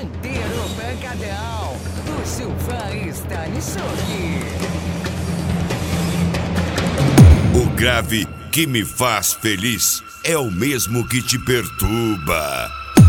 Santeiro Pancadão, do Silvan Stanisuk. O grave que me faz feliz é o mesmo que te perturba.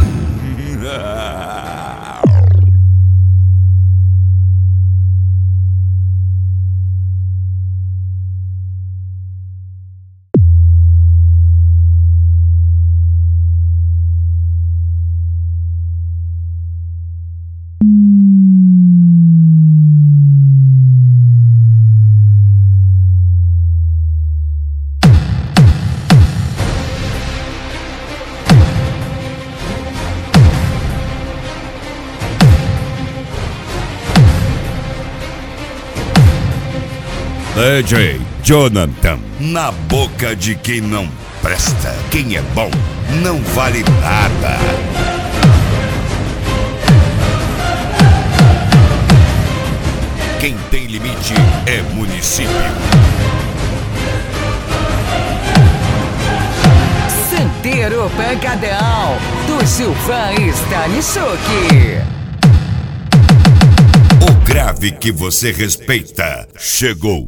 DJ Jonathan, na boca de quem não presta. Quem é bom não vale nada. Quem tem limite é município. Santeiro Pancadão, do Silvan Stanisuk. O grave que você respeita chegou.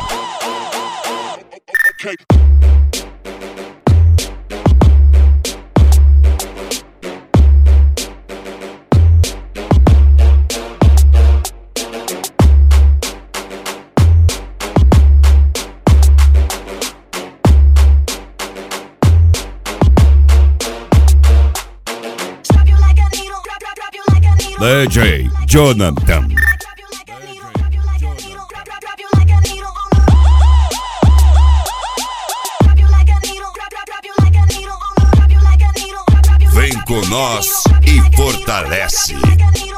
DJ Jonathan. Vem com nós e fortalece.